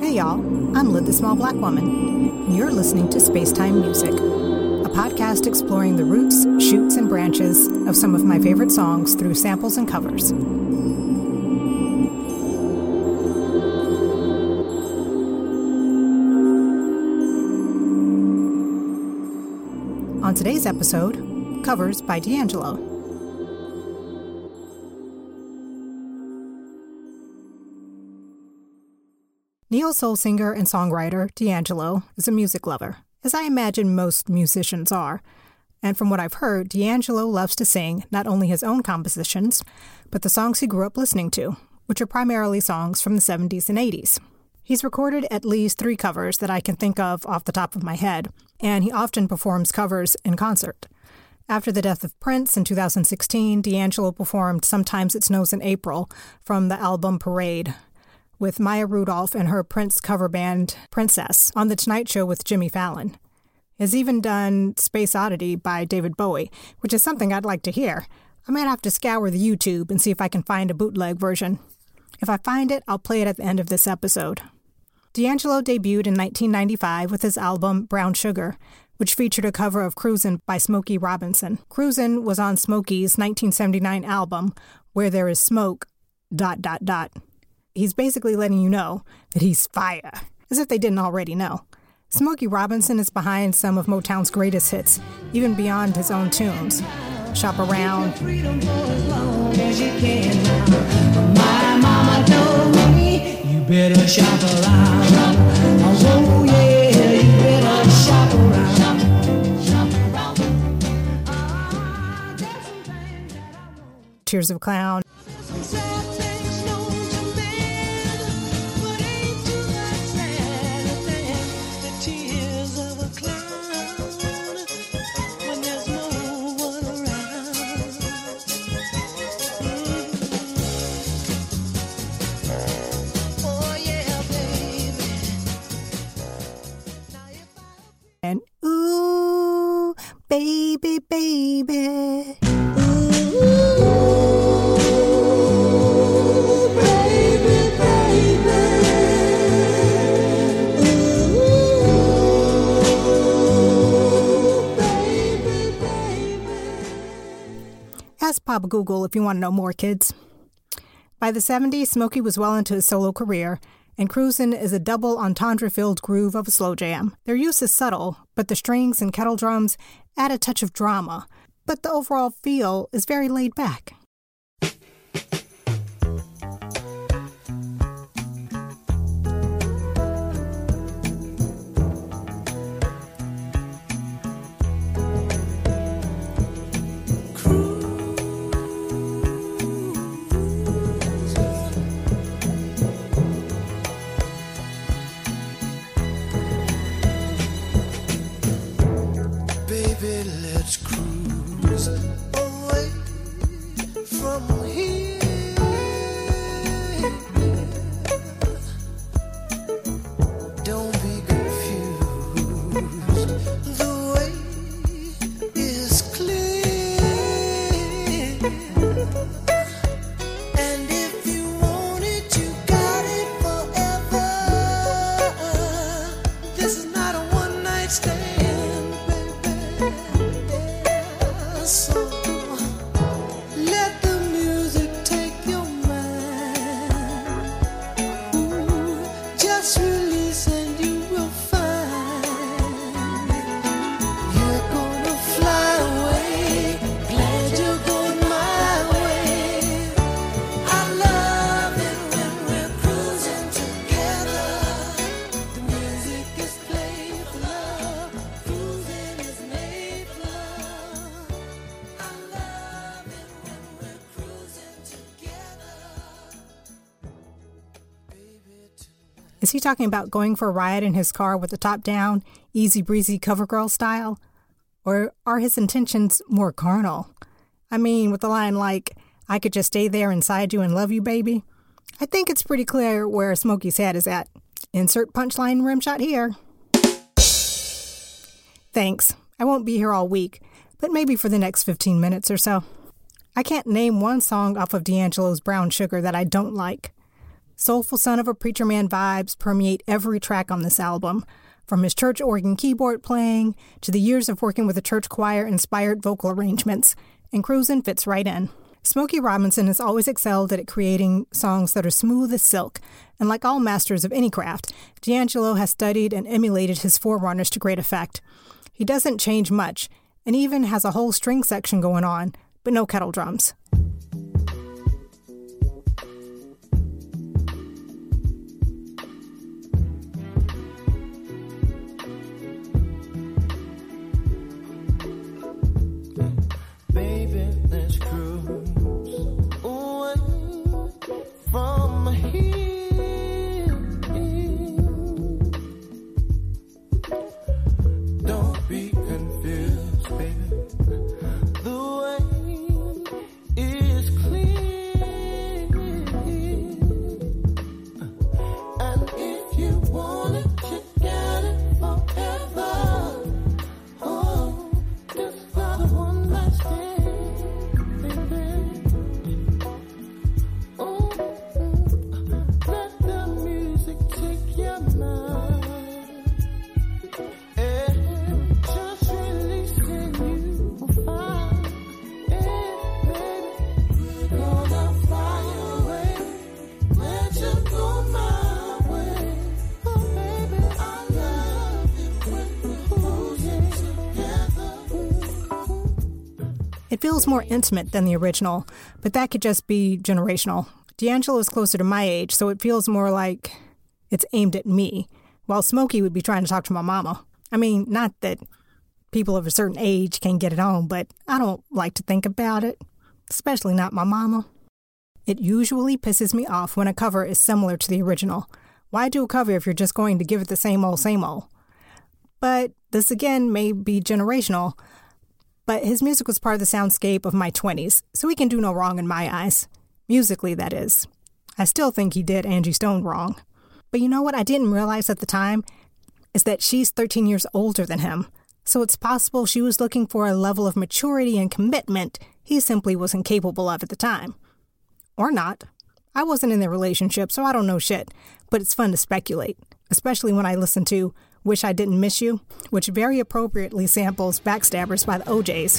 Hey y'all, I'm Lid the Small Black Woman, and you're listening to Spacetime Music, a podcast exploring the roots, shoots, and branches of some of my favorite songs through samples and covers. On today's episode, covers by D'Angelo. Neo soul singer and songwriter D'Angelo is a music lover, as I imagine most musicians are. And from what I've heard, D'Angelo loves to sing not only his own compositions, but the songs he grew up listening to, which are primarily songs from the 70s and 80s. He's recorded at least 3 covers that I can think of off the top of my head, and he often performs covers in concert. After the death of Prince in 2016, D'Angelo performed Sometimes It Snows in April from the album Parade, with Maya Rudolph and her Prince cover band Princess on The Tonight Show with Jimmy Fallon. He has even done Space Oddity by David Bowie, which is something I'd like to hear. I might have to scour the YouTube and see if I can find a bootleg version. If I find it, I'll play it at the end of this episode. D'Angelo debuted in 1995 with his album Brown Sugar, which featured a cover of Cruisin' by Smokey Robinson. Cruisin' was on Smokey's 1979 album Where There Is Smoke, ... He's basically letting you know that he's fire, as if they didn't already know. Smokey Robinson is behind some of Motown's greatest hits, even beyond his own tunes. Shop Around. My mama told me, you better shop around. Oh yeah, you better shop around. Tears of a Clown. And ooh, baby, baby. Ooh, baby, baby. Ooh, baby, baby. Ask Papa Google if you want to know more, kids. By the 70s, Smokey was well into his solo career, and Cruisin' is a double entendre-filled groove of a slow jam. Their use is subtle, but the strings and kettle drums add a touch of drama, but the overall feel is very laid back. Let's cruise away from here. Don't be confused. The way is clear. And if you want it, you got it forever. This is not a one-night stand. So let the music take your mind. Ooh, just release and you will find you're gonna fly away. Glad you're going my way. I love it when we're cruising together. The music is played for love. Cruising is made for love. Is he talking about going for a ride in his car with the top down, easy breezy cover girl style? Or are his intentions more carnal? I mean, with a line like, I could just stay there inside you and love you, baby. I think it's pretty clear where Smokey's head is at. Insert punchline rim shot here. Thanks. I won't be here all week, but maybe for the next 15 minutes or so. I can't name one song off of D'Angelo's Brown Sugar that I don't like. Soulful son of a preacher man vibes permeate every track on this album, from his church organ keyboard playing to the years of working with a church choir-inspired vocal arrangements, and Cruisin' fits right in. Smokey Robinson has always excelled at creating songs that are smooth as silk, and like all masters of any craft, D'Angelo has studied and emulated his forerunners to great effect. He doesn't change much, and even has a whole string section going on, but no kettle drums. Baby, let's cruise away from here. Don't be confused, baby. The way is clear. And if you want it, you got it forever. Oh, just for the one last day, baby. Oh, let the music take your mind. And just releasing you will find. Baby, gonna fly away. Let you go my way. Oh, baby, I love it when we're cruising together. It feels more intimate than the original, but that could just be generational. D'Angelo is closer to my age, so it feels more like it's aimed at me, while Smokey would be trying to talk to my mama. I mean, not that people of a certain age can get it on, but I don't like to think about it, especially not my mama. It usually pisses me off when a cover is similar to the original. Why do a cover if you're just going to give it the same old, same old? But this again may be generational, but his music was part of the soundscape of my 20s, so he can do no wrong in my eyes. Musically, that is. I still think he did Angie Stone wrong. But you know what I didn't realize at the time? Is that she's 13 years older than him. So it's possible she was looking for a level of maturity and commitment he simply wasn't capable of at the time. Or not. I wasn't in their relationship, so I don't know shit. But it's fun to speculate, especially when I listen to Wish I Didn't Miss You, which very appropriately samples Backstabbers by the OJs.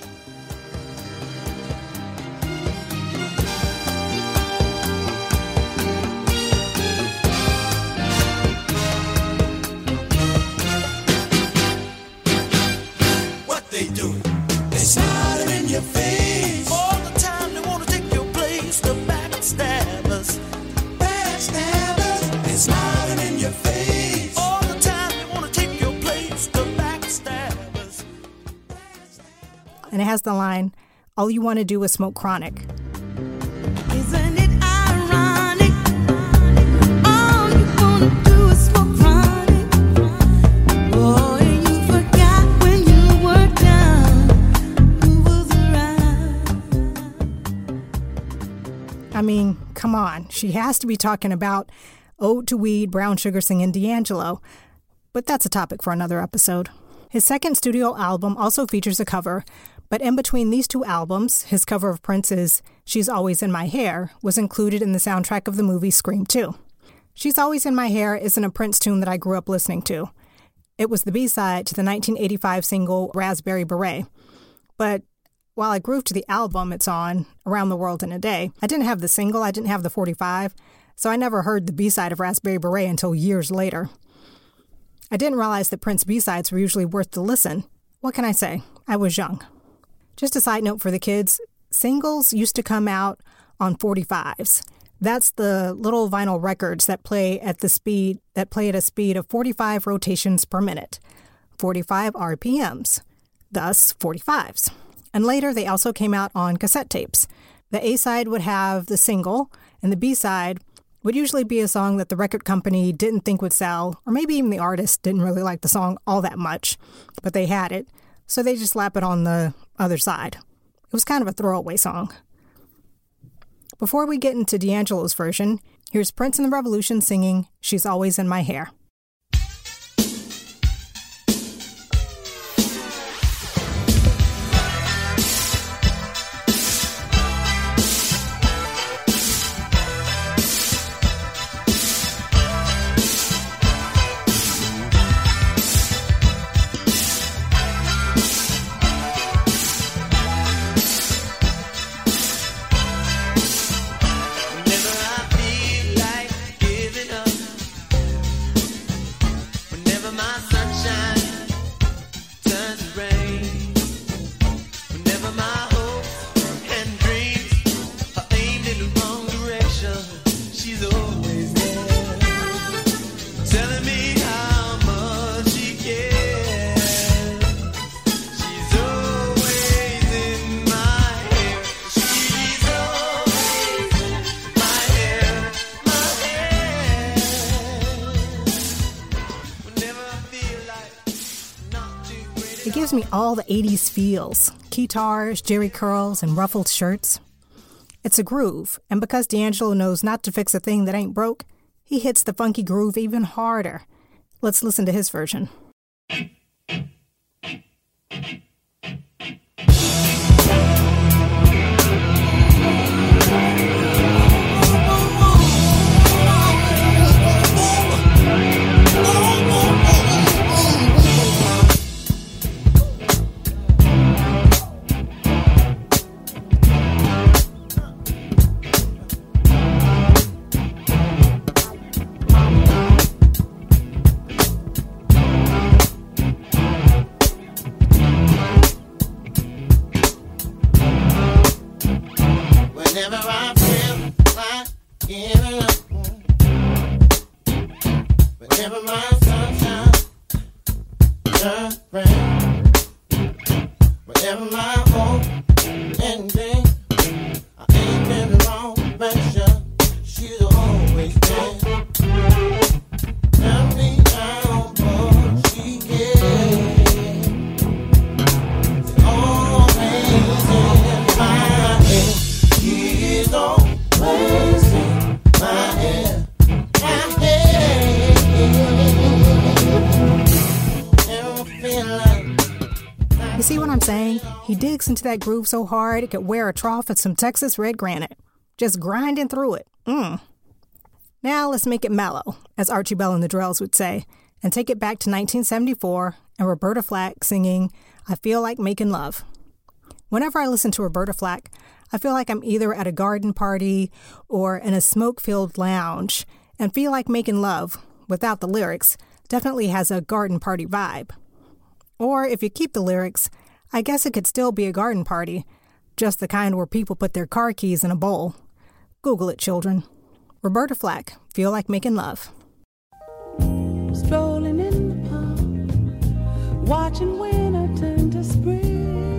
What they do? They smiling in your face all the time. They wanna take your place. The backstabbers, backstabbers. They smiling in your face all the time. They wanna take your place. The backstabbers. And it has the line, all you want to do is smoke chronic. Isn't it ironic? All you wanna do is smoke chronic. Boy, you forgot when you were down, who was around. I mean, come on. She has to be talking about Ode to Weed, Brown Sugar singing D'Angelo. But that's a topic for another episode. His second studio album also features a cover, but in between these two albums, his cover of Prince's She's Always in My Hair was included in the soundtrack of the movie Scream 2. She's Always in My Hair isn't a Prince tune that I grew up listening to. It was the B-side to the 1985 single Raspberry Beret. But while I grooved to the album it's on, Around the World in a Day, I didn't have the single, I didn't have the 45, so I never heard the B-side of Raspberry Beret until years later. I didn't realize that Prince B-sides were usually worth the listen. What can I say? I was young. Just a side note for the kids, singles used to come out on 45s. That's the little vinyl records that play at a speed of 45 rotations per minute, 45 RPMs, thus 45s. And later they also came out on cassette tapes. The A-side would have the single, and the B-side would usually be a song that the record company didn't think would sell, or maybe even the artist didn't really like the song all that much, but they had it, so they just slap it on the other side. It was kind of a throwaway song. Before we get into D'Angelo's version, here's Prince and the Revolution singing She's Always in My Hair. It gives me all the 80s feels, guitars, jerry curls, and ruffled shirts. It's a groove, and because D'Angelo knows not to fix a thing that ain't broke, he hits the funky groove even harder. Let's listen to his version. Whenever I feel like giving up, whenever my sunshine turns red, whenever my hope ending, I ain't in the wrong direction. She's always there. Tell me how much she cares. She's always in my head. She's always in my head. You see what I'm saying? He digs into that groove so hard it could wear a trough of some Texas red granite. Just grinding through it. Now let's make it mellow, as Archie Bell and the Drells would say, and take it back to 1974 and Roberta Flack singing I Feel Like Making Love. Whenever I listen to Roberta Flack, I feel like I'm either at a garden party or in a smoke-filled lounge, and Feel Like Making Love, without the lyrics, definitely has a garden party vibe. Or if you keep the lyrics, I guess it could still be a garden party, just the kind where people put their car keys in a bowl. Google it, children. Roberta Flack, Feel Like Making Love. Strolling in the park, watching winter turn to spring.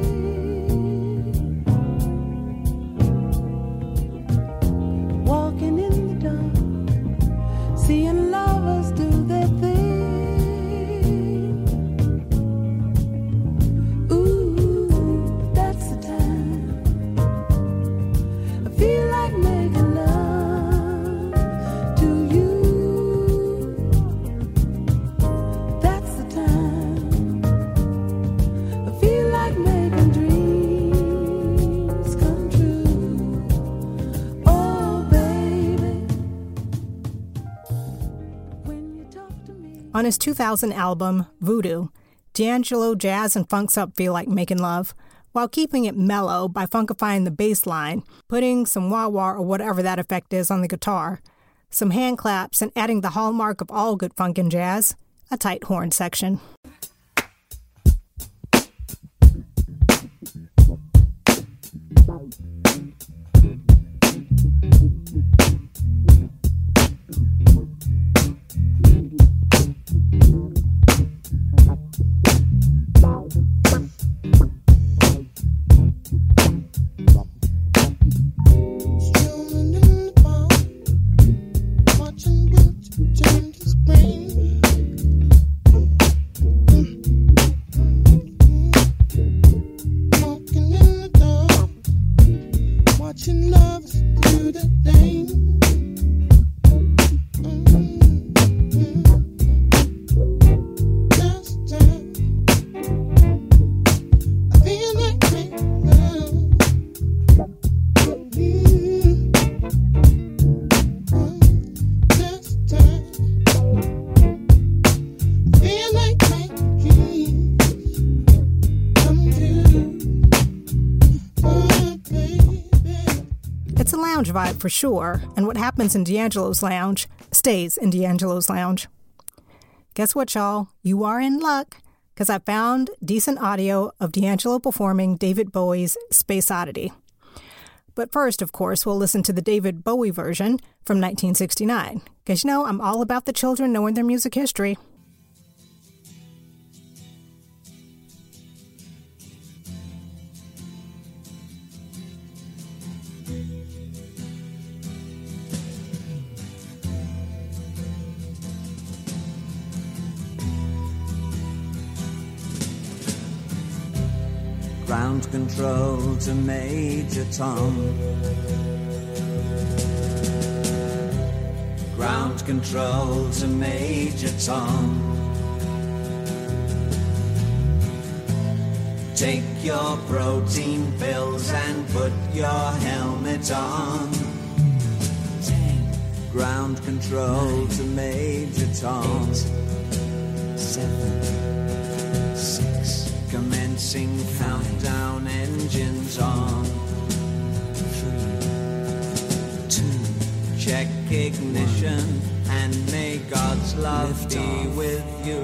Walking in the dark, seeing lovers do their thing. Ooh, that's the time. I feel like making love to you. That's the time. I feel like making dreams come true. Oh, baby, when you talk to me. On his 2000 album, Voodoo, D'Angelo jazz and funks up Feel Like Making Love, while keeping it mellow by funkifying the bass line, putting some wah-wah or whatever that effect is on the guitar, some hand claps, and adding the hallmark of all good funk and jazz, a tight horn section. Strolling in the park, watching winter turn to spring. Walking in the dark, watching lovers do the thing. Just time, I feel like making love. Just time, I feel like making dreams come true. Oh, baby. It's a lounge vibe for sure, and what happens in D'Angelo's lounge stays in D'Angelo's lounge. Guess what, y'all? You are in luck, because I found decent audio of D'Angelo performing David Bowie's Space Oddity. But first, of course, we'll listen to the David Bowie version from 1969, because you know I'm all about the children knowing their music history. Ground control to Major Tom. Ground control to Major Tom. Take your protein pills and put your helmet on. 10. Ground control 9, to Major Tom. 8, 7, 6. Commencing countdown, engines on. 3, 2. Check ignition and may God's love be with you.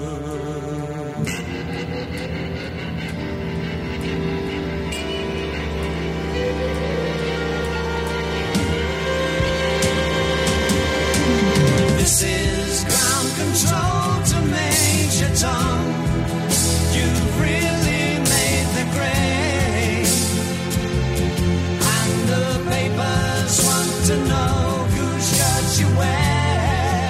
This is ground control to Major Tom. You've really made the grade, and the papers want to know whose shirt you wear.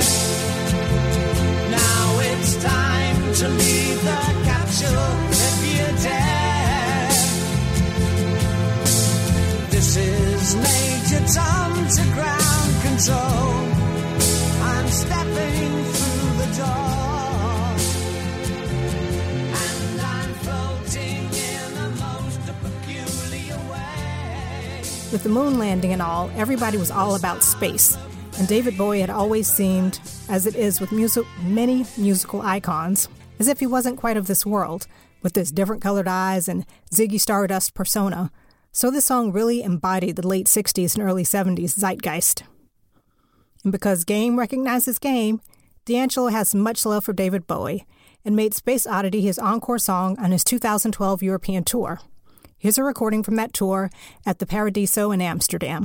Now it's time to leave the capsule if you dare. This is Major Tom to ground control. I'm stepping through the door, and I'm floating in a most peculiar way. With the moon landing and all, everybody was all about space, and David Bowie had always seemed, as it is with many musical icons, as if he wasn't quite of this world, with his different colored eyes and Ziggy Stardust persona. So this song really embodied the late 60s and early 70s zeitgeist. And because game recognizes game, D'Angelo has much love for David Bowie and made Space Oddity his encore song on his 2012 European tour. Here's a recording from that tour at the Paradiso in Amsterdam.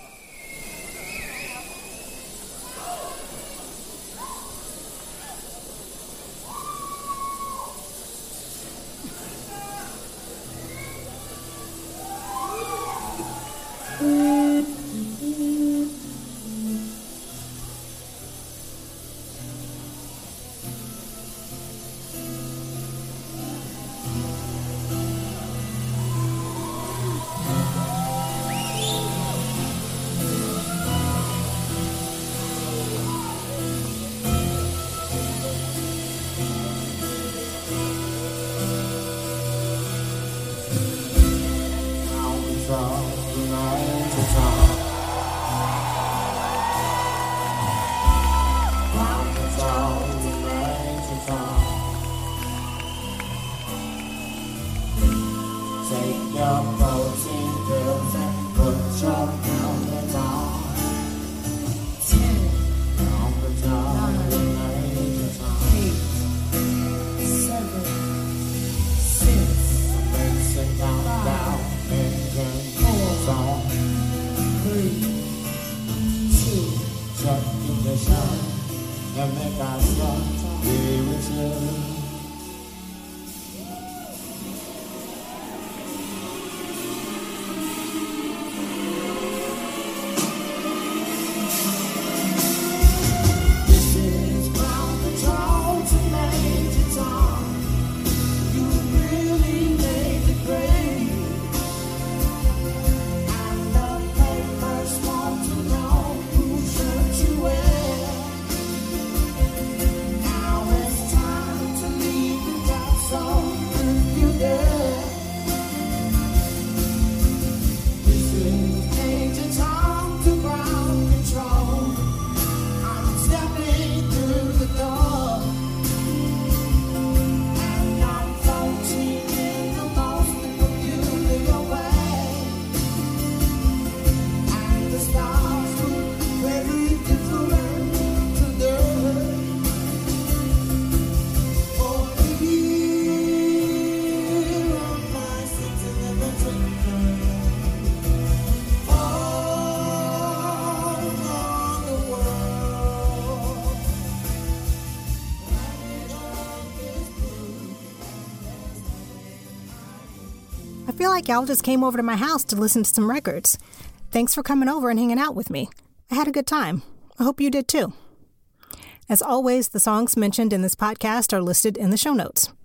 I feel like y'all just came over to my house to listen to some records. Thanks for coming over and hanging out with me. I had a good time. I hope you did too. As always, the songs mentioned in this podcast are listed in the show notes.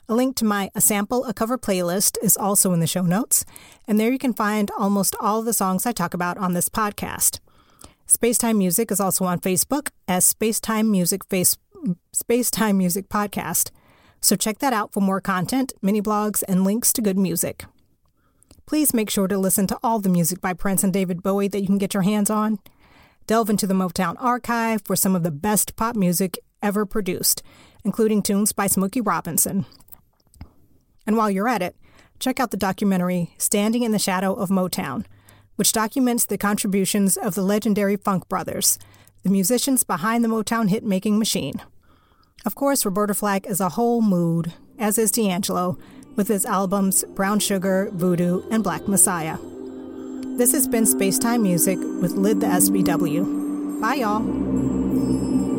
A link to my A Sample, A Cover playlist is also in the show notes, and there you can find almost all of the songs I talk about on this podcast. Spacetime Music is also on Facebook as Spacetime Music Podcast, so check that out for more content, mini blogs, and links to good music. Please make sure to listen to all the music by Prince and David Bowie that you can get your hands on. Delve into the Motown archive for some of the best pop music ever produced, including tunes by Smokey Robinson. And while you're at it, check out the documentary Standing in the Shadow of Motown, which documents the contributions of the legendary Funk Brothers, the musicians behind the Motown hit-making machine. Of course, Roberta Flack is a whole mood, as is D'Angelo, with his albums Brown Sugar, Voodoo, and Black Messiah. This has been Spacetime Music with Lyd the SBW. Bye, y'all.